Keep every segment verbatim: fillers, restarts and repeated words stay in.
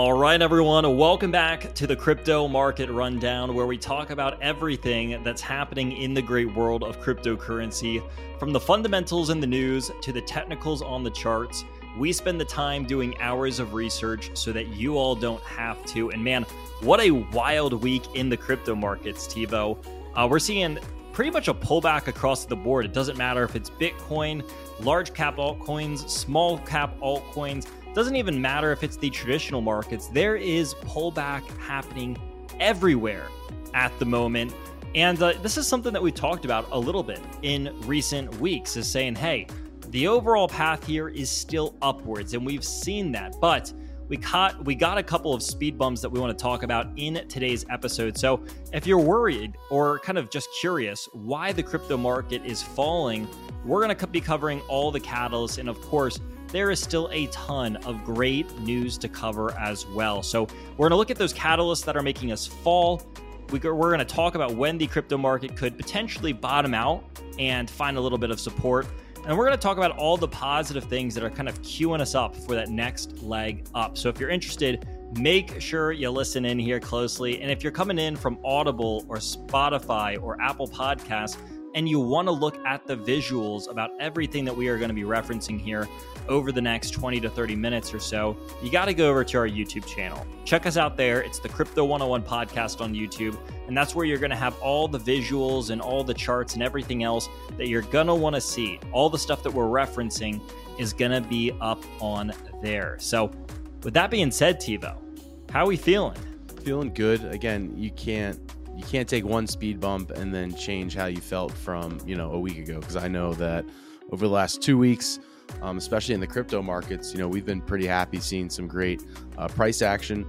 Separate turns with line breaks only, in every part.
All right, everyone, welcome back to the Crypto Market Rundown, where we talk about everything that's happening in the great world of cryptocurrency, from the fundamentals in the news to the technicals on the charts. We spend the time doing hours of research so that you all don't have to. And man, what a wild week in the crypto markets, Tivo. Uh, we're seeing pretty much a pullback across the board. It doesn't matter if it's Bitcoin, large cap altcoins, small cap altcoins. Doesn't even matter if it's the traditional markets. There is pullback happening everywhere at the moment. And uh, this is something that we talked about a little bit in recent weeks, is saying, hey, the overall path here is still upwards, and we've seen that. But we caught, we got a couple of speed bumps that we want to talk about in today's episode. So if you're worried or kind of just curious why the crypto market is falling, we're going to be covering all the catalysts. And of course, there is still a ton of great news to cover as well. So we're going to look at those catalysts that are making us fall. We go, we're going to talk about when the crypto market could potentially bottom out and find a little bit of support. And we're going to talk about all the positive things that are kind of queuing us up for that next leg up. So if you're interested, make sure you listen in here closely. And if you're coming in from Audible or Spotify or Apple Podcasts, and you want to look at the visuals about everything that we are going to be referencing here over the next twenty to thirty minutes or so, you got to go over to our YouTube channel. Check us out there. It's the Crypto one oh one podcast on YouTube. And that's where you're going to have all the visuals and all the charts and everything else that you're going to want to see. All the stuff that we're referencing is going to be up on there. So with that being said, Tivo, how are we feeling?
Feeling good. Again, you can't you can't take one speed bump and then change how you felt from, you know, a week ago. Because I know that over the last two weeks, um, especially in the crypto markets, you know, we've been pretty happy seeing some great uh, price action,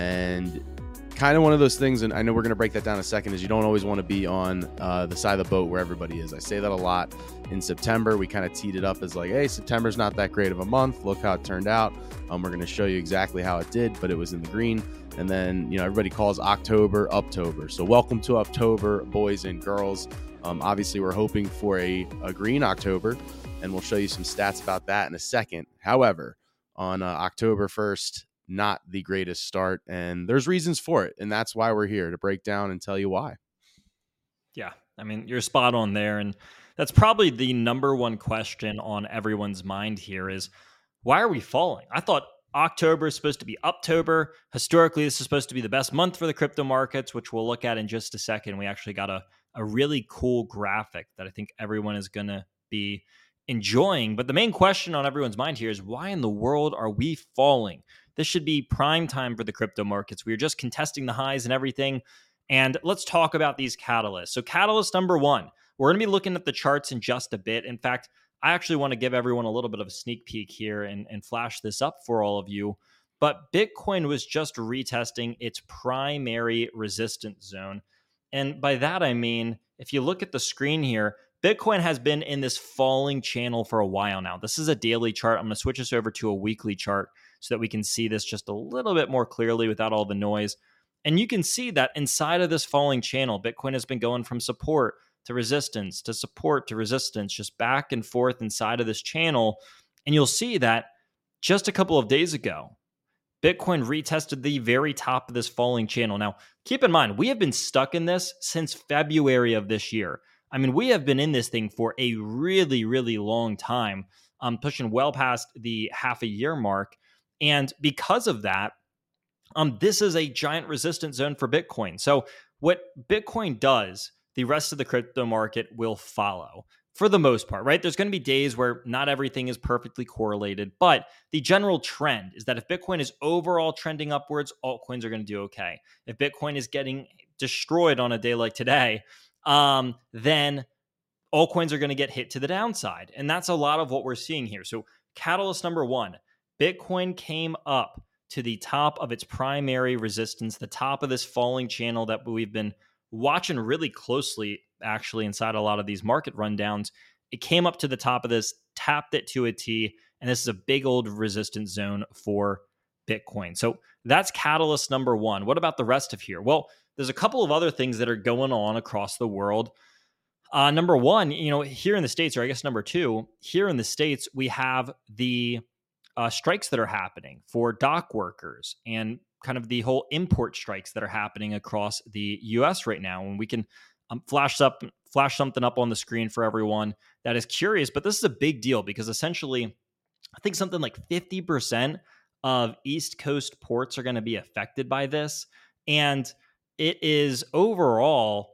and kind of one of those things, and I know we're going to break that down in a second, is you don't always want to be on uh, the side of the boat where everybody is. I say that a lot. In September, we kind of teed it up as like, hey, September's not that great of a month. Look how it turned out. Um, we're going to show you exactly how it did, but it was in the green. And then, you know, everybody calls October Uptober. So welcome to October, boys and girls. Um, obviously, we're hoping for a, a green October, and we'll show you some stats about that in a second. However, on uh, October first, not the greatest start, and there's reasons for it, and that's why we're here to break down and tell you why.
Yeah, I mean, you're spot on there, and that's probably the number one question on everyone's mind here is, why are we falling? I thought October is supposed to be Uptober. Historically, this is supposed to be the best month for the crypto markets, which we'll look at in just a second. We actually got a, a really cool graphic that I think everyone is going to be enjoying. But the main question on everyone's mind here is, why in the world are we falling? This should be prime time for the crypto markets. We are just contesting the highs and everything. And let's talk about these catalysts. So catalyst number one, we're going to be looking at the charts in just a bit. In fact, I actually want to give everyone a little bit of a sneak peek here and, and flash this up for all of you. But Bitcoin was just retesting its primary resistance zone. And by that, I mean, if you look at the screen here, Bitcoin has been in this falling channel for a while now. This is a daily chart. I'm going to switch this over to a weekly chart so that we can see this just a little bit more clearly without all the noise. And you can see that inside of this falling channel, Bitcoin has been going from support to resistance to support to resistance, just back and forth inside of this channel. And you'll see that just a couple of days ago, Bitcoin retested the very top of this falling channel. Now, keep in mind, we have been stuck in this since February of this year. I mean, we have been in this thing for a really, really long time, um, pushing well past the half a year mark. And because of that, um, this is a giant resistance zone for Bitcoin. So what Bitcoin does, the rest of the crypto market will follow for the most part, right? There's going to be days where not everything is perfectly correlated, but the general trend is that if Bitcoin is overall trending upwards, altcoins are going to do okay. If Bitcoin is getting destroyed on a day like today, um, then altcoins are going to get hit to the downside. And that's a lot of what we're seeing here. So catalyst number one, Bitcoin came up to the top of its primary resistance, the top of this falling channel that we've been watching really closely, actually, inside a lot of these market rundowns. It came up to the top of this, tapped it to a T, and this is a big old resistance zone for Bitcoin. So that's catalyst number one. What about the rest of here? Well, there's a couple of other things that are going on across the world. Uh, number one, you know, here in the States, or I guess number two, here in the States, we have the uh, strikes that are happening for dock workers. And kind of the whole import strikes that are happening across the U S right now. And we can um, flash up, flash something up on the screen for everyone that is curious. But this is a big deal because essentially, I think something like fifty percent of East Coast ports are going to be affected by this. And it is overall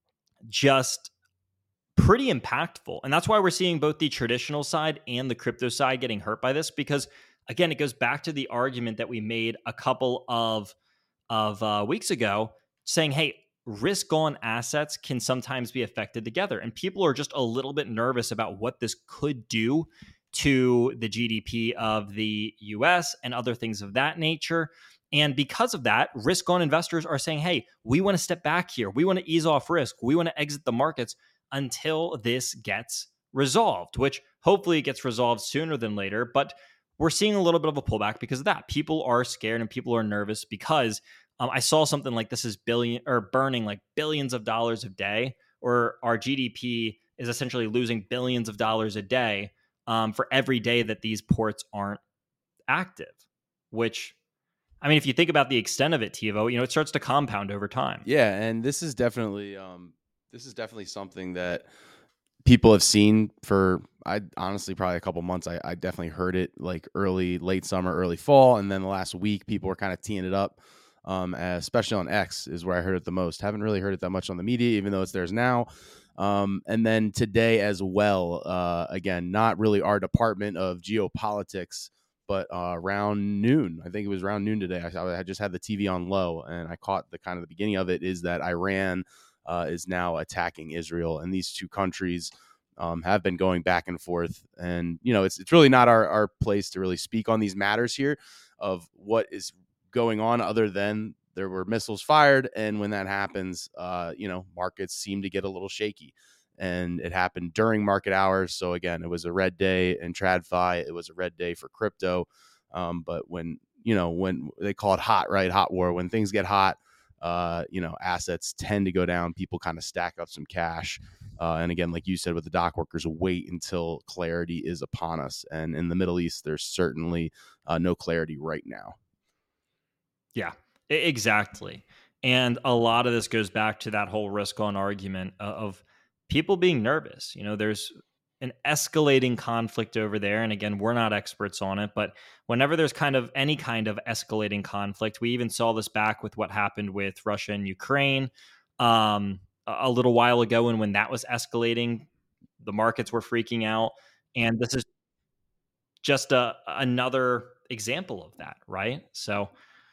just pretty impactful. And that's why we're seeing both the traditional side and the crypto side getting hurt by this, because again, it goes back to the argument that we made a couple of, of uh, weeks ago saying, hey, risk on assets can sometimes be affected together. And people are just a little bit nervous about what this could do to the G D P of the U S and other things of that nature. And because of that, risk on investors are saying, hey, we want to step back here. We want to ease off risk. We want to exit the markets until this gets resolved, which hopefully gets resolved sooner than later. But we're seeing a little bit of a pullback because of that. People are scared and people are nervous because um, I saw something like this is billion or burning like billions of dollars a day, or our G D P is essentially losing billions of dollars a day um, for every day that these ports aren't active, which, I mean, if you think about the extent of it, Tivo, you know, it starts to compound over time.
Yeah, and this is definitely um, this is definitely something that people have seen for, I honestly probably a couple months. I, I definitely heard it like early, late summer, early fall, and then the last week people were kind of teeing it up, um, especially on X is where I heard it the most. Haven't really heard it that much on the media, even though it's theirs now. Um, and then today as well, uh, again, not really our department of geopolitics, but uh, around noon, I think it was around noon today. I, I just had the T V on low, and I caught the kind of the beginning of it is that Iran uh, is now attacking Israel, and these two countries um, have been going back and forth. And you know, it's it's really not our our place to really speak on these matters here of what is going on, other than there were missiles fired, and when that happens, uh, you know, markets seem to get a little shaky. And it happened during market hours. So again, it was a red day in TradFi. It was a red day for crypto. Um, but when, you know, when they call it hot, right? Hot war, when things get hot, uh, you know, assets tend to go down. People kind of stack up some cash. Uh, and again, like you said, with the dock workers, wait until clarity is upon us. And in the Middle East, there's certainly uh, no clarity right now.
Yeah, exactly. And a lot of this goes back to that whole risk on argument of people being nervous. You know, there's an escalating conflict over there. And again, we're not experts on it, but whenever there's kind of any kind of escalating conflict, we even saw this back with what happened with Russia and Ukraine um, a little while ago. And when that was escalating, the markets were freaking out. And this is just a, another example of that, right? So,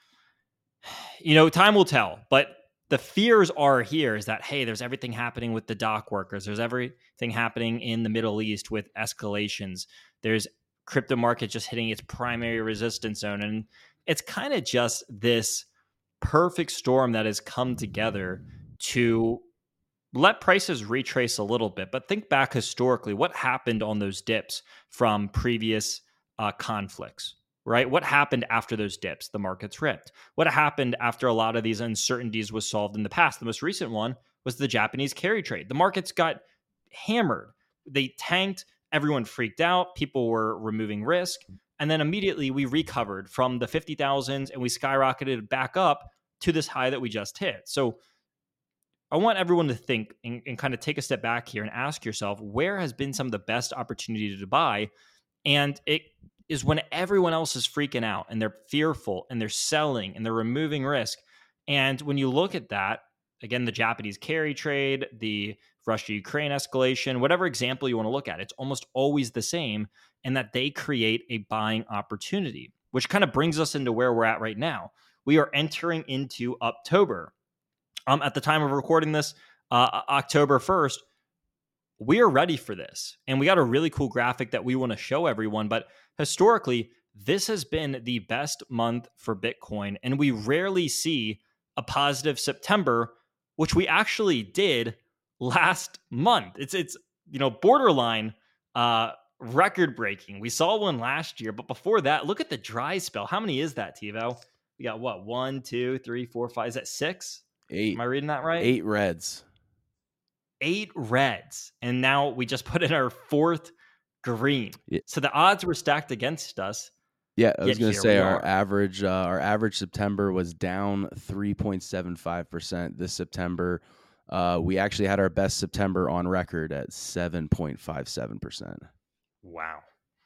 you know, time will tell, but the fears are here is that, hey, there's everything happening with the dock workers. There's everything happening in the Middle East with escalations. There's crypto market just hitting its primary resistance zone. And it's kind of just this perfect storm that has come together to let prices retrace a little bit. But think back historically, what happened on those dips from previous uh, conflicts? Right? What happened after those dips? The markets ripped. What happened after a lot of these uncertainties was solved in the past? The most recent one was the Japanese carry trade. The markets got hammered. They tanked. Everyone freaked out. People were removing risk. And then immediately we recovered from the fifty thousands and we skyrocketed back up to this high that we just hit. So I want everyone to think and, and kind of take a step back here and ask yourself, where has been some of the best opportunity to buy? And it is when everyone else is freaking out and they're fearful and they're selling and they're removing risk. And when you look at that, again, the Japanese carry trade, the Russia-Ukraine escalation, whatever example you want to look at, it's almost always the same, and that they create a buying opportunity, which kind of brings us into where we're at right now. We are entering into October. Um, at the time of recording this, uh, October first, we are ready for this. And we got a really cool graphic that we want to show everyone. But historically, this has been the best month for Bitcoin. And we rarely see a positive September, which we actually did last month. It's, it's you know, borderline uh, record breaking. We saw one last year. But before that, look at the dry spell. How many is that, Tivo? We got what? One, two, three, four, five. Is that six?
Eight.
Am I reading that right?
Eight reds.
Eight reds. And now we just put in our fourth green. Yeah. So the odds were stacked against us.
Yeah, I was
Yet
going to
here
say
we
our
are.
average uh, our average September was down three point seven five percent this September. Uh, we actually had our best September on record at seven point five seven percent.
Wow.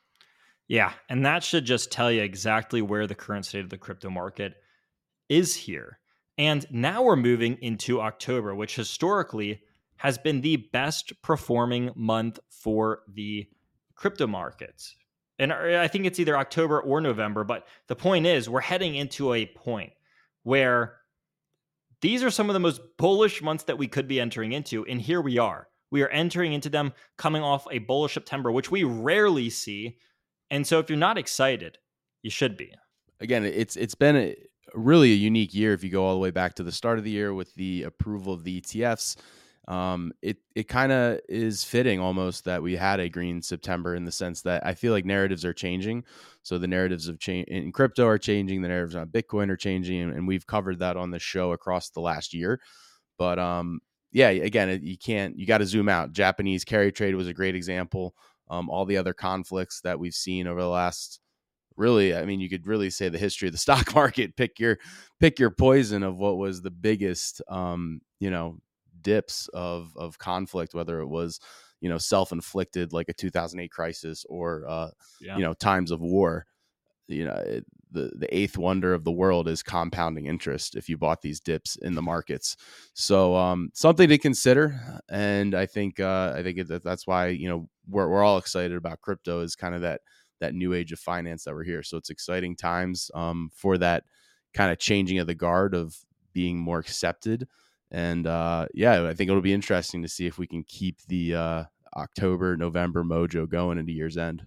Yeah, and that should just tell you exactly where the current state of the crypto market is here. And now we're moving into October, which historically has been the best performing month for the crypto markets. And I think it's either October or November, but the point is we're heading into a point where these are some of the most bullish months that we could be entering into. And here we are. We are entering into them coming off a bullish September, which we rarely see. And so if you're not excited, you should be.
Again, it's it's been a, really a unique year if you go all the way back to the start of the year with the approval of the E T Fs. Um, it it kind of is fitting almost that we had a green September in the sense that I feel like narratives are changing. So the narratives of change in crypto are changing, the narratives on Bitcoin are changing, and, and we've covered that on the show across the last year. But um, yeah, again, you can't you got to zoom out. Japanese carry trade was a great example. Um, all the other conflicts that we've seen over the last really, I mean, you could really say the history of the stock market. Pick your pick your poison of what was the biggest, um, you know, dips of of conflict, whether it was, you know, self-inflicted like a two thousand eight crisis or, uh,
Yeah.
you know, times of war. You know, it, the the eighth wonder of the world is compounding interest. If you bought these dips in the markets, so um, something to consider. And I think uh, I think that that's why you know we're we're all excited about crypto is kind of that that new age of finance that we're here. So it's exciting times um, for that kind of changing of the guard of being more accepted. And uh, yeah, I think it'll be interesting to see if we can keep the uh, October, November mojo going into year's end.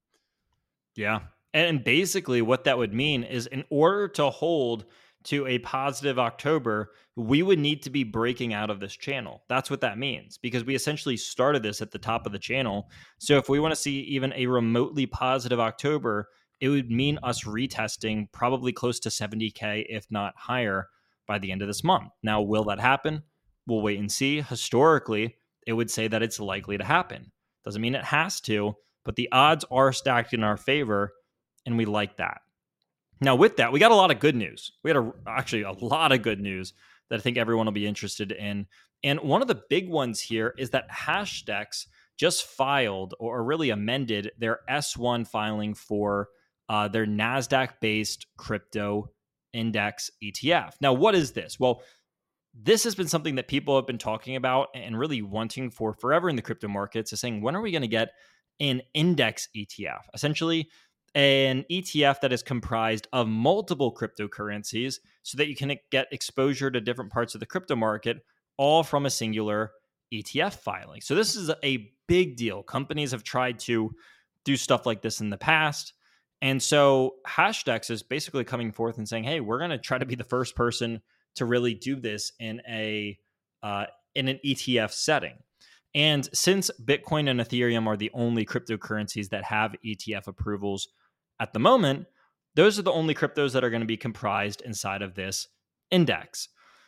Yeah. And basically, what that would mean is in order to hold to a positive October, we would need to be breaking out of this channel. That's what that means because we essentially started this at the top of the channel. So if we want to see even a remotely positive October, it would mean us retesting probably close to seventy K, if not higher, by the end of this month. Now, will that happen? We'll wait and see. Historically, it would say that it's likely to happen. Doesn't mean it has to, but the odds are stacked in our favor, and we like that. Now, with that, we got a lot of good news. We got a, actually a lot of good news that I think everyone will be interested in. And one of the big ones here is that Hashdex just filed or really amended their S one filing for uh, their NASDAQ-based crypto index E T F. Now, what is this? Well, this has been something that people have been talking about and really wanting for forever in the crypto markets is saying, when are we going to get an index E T F? Essentially, an E T F that is comprised of multiple cryptocurrencies so that you can get exposure to different parts of the crypto market, all from a singular E T F filing. So this is a big deal. Companies have tried to do stuff like this in the past. And so Hashdex is basically coming forth and saying, hey, we're going to try to be the first person to really do this in a uh, in an E T F setting. And since Bitcoin and Ethereum are the only cryptocurrencies that have E T F approvals at the moment, those are the only cryptos that are going to be comprised inside of this index.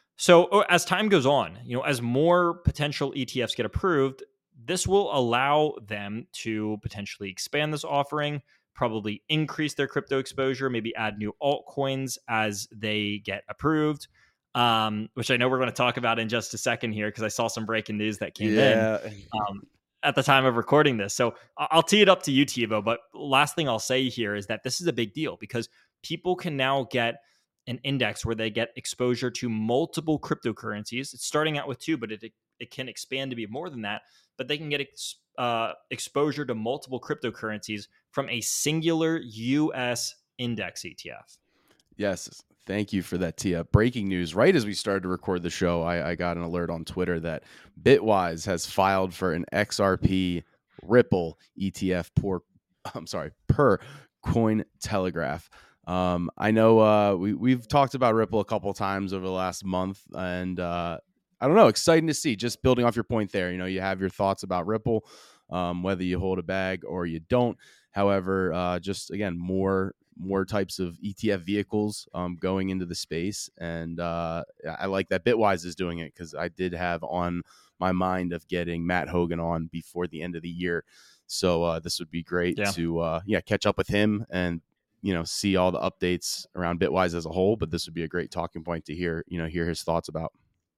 So as time goes on, you know, as more potential E T Fs get approved, this will allow them to potentially expand this offering, probably increase their crypto exposure, maybe add new altcoins as they get approved. Um, which I know we're going to talk about in just a second here because I saw some breaking news that came
Yeah.
in um, at the time of recording this. So I'll tee it up to you, Thibaut. But last thing I'll say here is that this is a big deal because people can now get an index where they get exposure to multiple cryptocurrencies. It's starting out with two, but it it can expand to be more than that. But they can get ex, uh, exposure to multiple cryptocurrencies from a singular U S index E T F.
Yes. Thank you for that, Tia. Breaking news. Right as we started to record the show, I, I got an alert on Twitter that Bitwise has filed for an X R P Ripple E T F per, I'm sorry, per Cointelegraph. Um, I know uh, we, we've talked about Ripple a couple of times over the last month, and uh, I don't know, exciting to see. Just building off your point there, you know, you have your thoughts about Ripple, um, whether you hold a bag or you don't. However, uh, just again, more more types of E T F vehicles um, going into the space. And uh, I like that Bitwise is doing it because I did have on my mind of getting Matt Hogan on before the end of the year. So uh, this would be great
Yeah.
to uh, yeah catch up with him and you know, see all the updates around Bitwise as a whole, but this would be a great talking point to hear, you know, hear his thoughts about.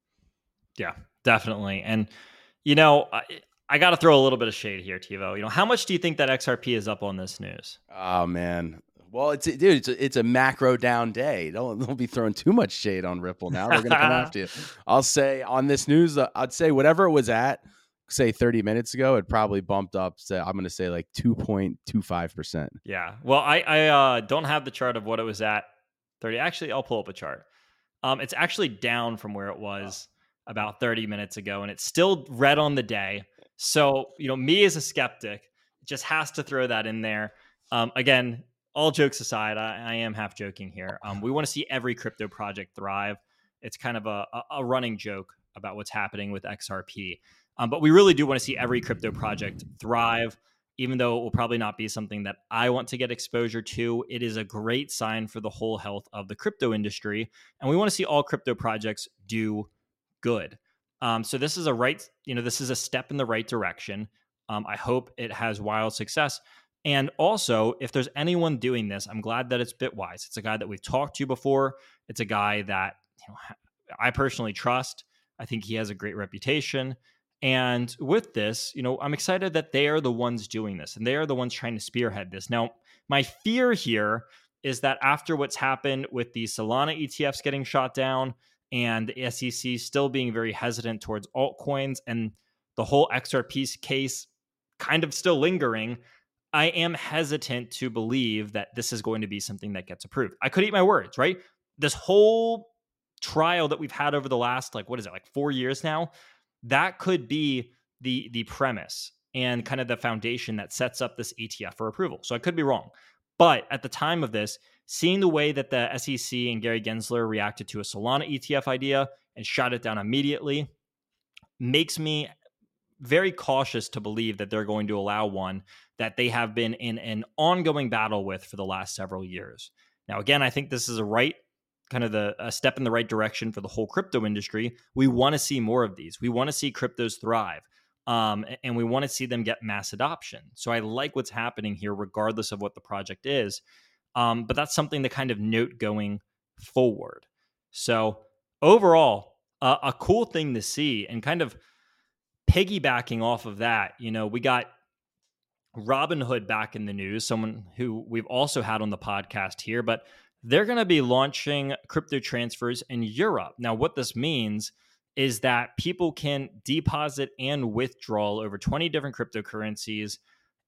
Yeah, definitely. And, you know, I, I got to throw a little bit of shade here, TiVo. You know, how much do you think that X R P is up on this news?
Oh, man. Well, it's dude, it's a, it's a macro down day. Don't don't be throwing too much shade on Ripple now. They're going to come after you. I'll say on this news, uh, I'd say whatever it was at, say thirty minutes ago, it probably bumped up. So I'm going to say like two point two five percent.
Yeah. Well, I, I uh, don't have the chart of what it was at thirty. Actually, I'll pull up a chart. Um, it's actually down from where it was about thirty minutes ago, and it's still red on the day. So, you know, me as a skeptic just has to throw that in there. Um, again, all jokes aside, I, I am half joking here. Um, we want to see every crypto project thrive. It's kind of a, a running joke about what's happening with X R P. Um, but we really do want to see every crypto project thrive, even though it will probably not be something that I want to get exposure to. It is a great sign for the whole health of the crypto industry. And we want to see all crypto projects do good. Um, so this is a right, you know, this is a step in the right direction. Um, I hope it has wild success. And also, if there's anyone doing this, I'm glad that it's Bitwise. It's a guy that we've talked to before. It's a guy that, you know, I personally trust. I think he has a great reputation. And with this, you know, I'm excited that they are the ones doing this and they are the ones trying to spearhead this. Now, my fear here is that after what's happened with the Solana E T Fs getting shot down and the S E C still being very hesitant towards altcoins and the whole X R P case kind of still lingering, I am hesitant to believe that this is going to be something that gets approved. I could eat my words, right? This whole trial that we've had over the last, like, what is it, like four years now? That could be the the premise and kind of the foundation that sets up this E T F for approval. So I could be wrong. But at the time of this, seeing the way that the S E C and Gary Gensler reacted to a Solana E T F idea and shot it down immediately makes me very cautious to believe that they're going to allow one that they have been in an ongoing battle with for the last several years. Now, again, I think this is a right kind of the a step in the right direction for the whole crypto industry. We want to see more of these. We want to see cryptos thrive. Um, and we want to see them get mass adoption. So I like what's happening here, regardless of what the project is. Um, but that's something to kind of note going forward. So overall, uh, a cool thing to see, and kind of piggybacking off of that, you know, we got Robinhood back in the news, someone who we've also had on the podcast here, but they're going to be launching crypto transfers in Europe. Now, what this means is that people can deposit and withdraw over twenty different cryptocurrencies.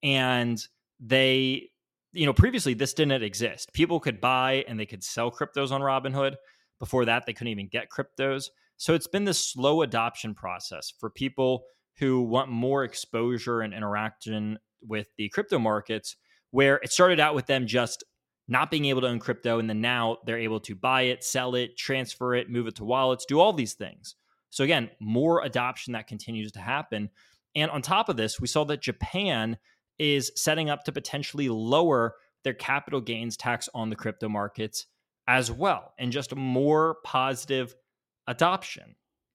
And they, you know, previously this didn't exist. People could buy and they could sell cryptos on Robinhood. Before that, they couldn't even get cryptos. So it's been this slow adoption process for people who want more exposure and interaction with the crypto markets, where it started out with them just not being able to own crypto. And then now they're able to buy it, sell it, transfer it, move it to wallets, do all these things. So again, more adoption that continues to happen. And on top of this, we saw that Japan is setting up to potentially lower their capital gains tax on the crypto markets as well, and just more positive adoption.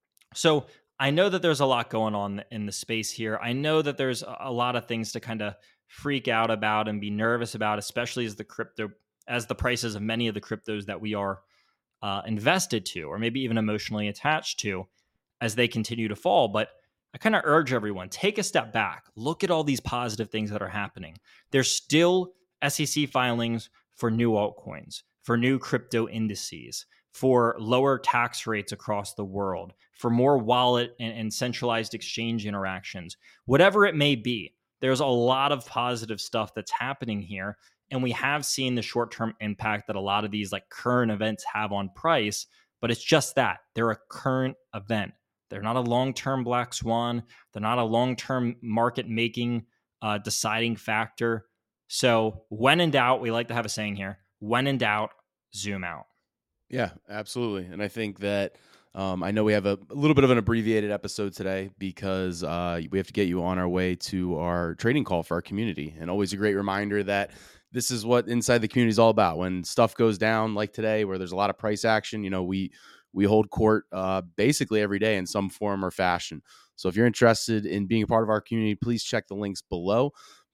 So I know that there's a lot going on in the space here. I know that there's a lot of things to kind of freak out about and be nervous about, especially as the crypto, as the prices of many of the cryptos that we are uh, invested to, or maybe even emotionally attached to, as they continue to fall. But I kind of urge everyone, take a step back, look at all these positive things that are happening. There's still S E C filings for new altcoins, for new crypto indices, for lower tax rates across the world, for more wallet and, and centralized exchange interactions, whatever it may be. There's a lot of positive stuff that's happening here. And we have seen the short-term impact that a lot of these like current events have on price, but it's just that. They're a current event. They're not a long-term black swan. They're not a long-term market-making uh, deciding factor. So when in doubt, we like to have a saying here, when in doubt, zoom out.
Yeah, absolutely. And I think that um, I know we have a, a little bit of an abbreviated episode today because uh, we have to get you on our way to our trading call for our community. And always a great reminder that this is what Inside the Community is all about. When stuff goes down like today, where there's a lot of price action, you know, we we hold court uh, basically every day in some form or fashion. So if you're interested in being a part of our community, please check the links below.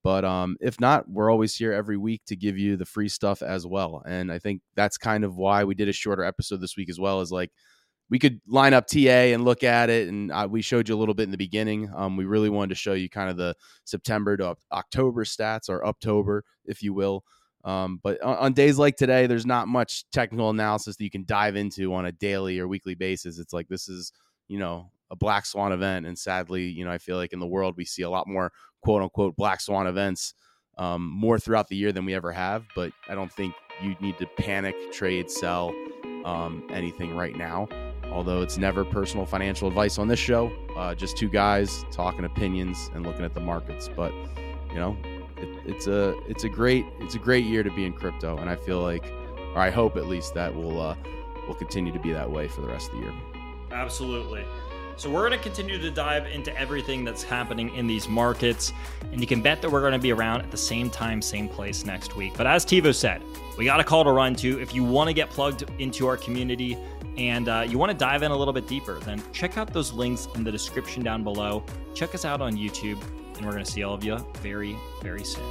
But um, if not, we're always here every week to give you the free stuff as well. And I think that's kind of why we did a shorter episode this week as well, is like we could line up T A and look at it. And uh, we showed you a little bit in the beginning. Um, we really wanted to show you kind of the September to October stats, or Uptober, if you will. Um, but on, on days like today, there's not much technical analysis that you can dive into on a daily or weekly basis. It's like, this is, you know, a black swan event. And sadly, you know, I feel like in the world, we see a lot more quote unquote black swan events um, more throughout the year than we ever have. But I don't think you need to panic, trade, sell um, anything right now. Although it's never personal financial advice on this show, uh, just two guys talking opinions and looking at the markets. But, you know, it, it's a it's a great it's a great year to be in crypto. And I feel like, or I hope at least, that will uh, will continue to be that way for the rest of the year.
Absolutely. So we're going to continue to dive into everything that's happening in these markets, and you can bet that we're going to be around at the same time, same place next week. But as Tivo said, we got a call to run to. If you want to get plugged into our community and uh, you want to dive in a little bit deeper, then check out those links in the description down below. Check us out on YouTube, and we're going to see all of you very, very soon.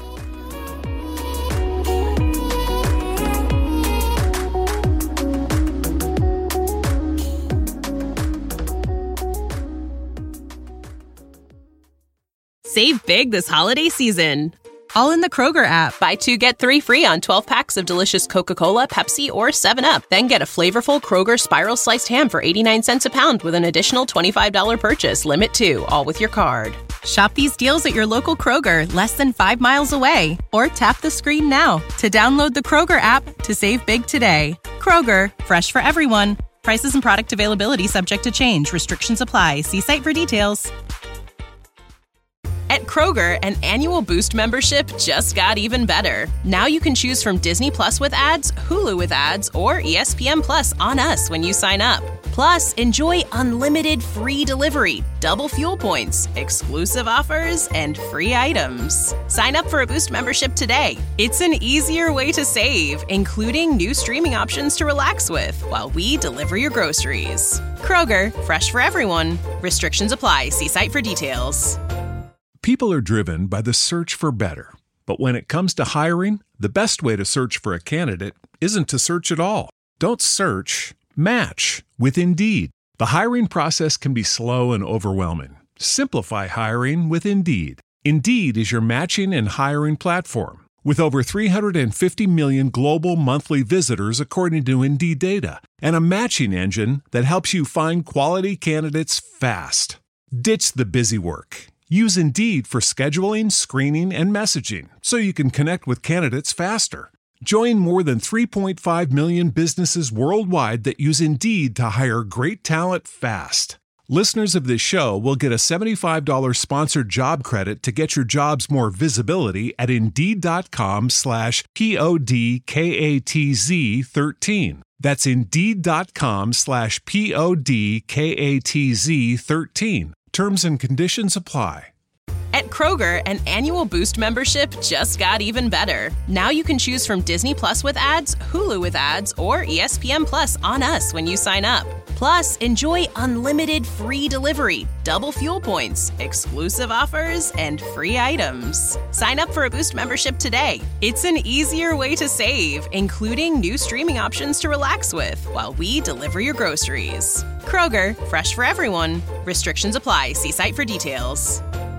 Save big this holiday season, all in the Kroger app. Buy two, get three free on twelve packs of delicious Coca-Cola, Pepsi, or seven up. Then get a flavorful Kroger Spiral Sliced Ham for eighty-nine cents a pound with an additional twenty-five dollars purchase. Limit two, all with your card. Shop these deals at your local Kroger, less than five miles away. Or tap the screen now to download the Kroger app to save big today. Kroger, fresh for everyone. Prices and product availability subject to change. Restrictions apply. See site for details. At Kroger, an annual Boost membership just got even better. Now you can choose from Disney Plus with ads, Hulu with ads, or E S P N Plus on us when you sign up. Plus, enjoy unlimited free delivery, double fuel points, exclusive offers, and free items. Sign up for a Boost membership today. It's an easier way to save, including new streaming options to relax with while we deliver your groceries. Kroger, fresh for everyone. Restrictions apply. See site for details.
People are driven by the search for better. But when it comes to hiring, the best way to search for a candidate isn't to search at all. Don't search, match with Indeed. The hiring process can be slow and overwhelming. Simplify hiring with Indeed. Indeed is your matching and hiring platform. With over three hundred fifty million global monthly visitors according to Indeed data, and a matching engine that helps you find quality candidates fast. Ditch the busy work. Use Indeed for scheduling, screening, and messaging so you can connect with candidates faster. Join more than three point five million businesses worldwide that use Indeed to hire great talent fast. Listeners of this show will get a seventy-five dollars sponsored job credit to get your jobs more visibility at Indeed.com slash P-O-D-K-A-T-Z 13. That's Indeed.com slash P-O-D-K-A-T-Z 13. Terms and conditions apply.
At Kroger, an annual Boost membership just got even better. Now you can choose from Disney Plus with ads, Hulu with ads, or E S P N Plus on us when you sign up. Plus, enjoy unlimited free delivery, double fuel points, exclusive offers, and free items. Sign up for a Boost membership today. It's an easier way to save, including new streaming options to relax with while we deliver your groceries. Kroger, fresh for everyone. Restrictions apply. See site for details.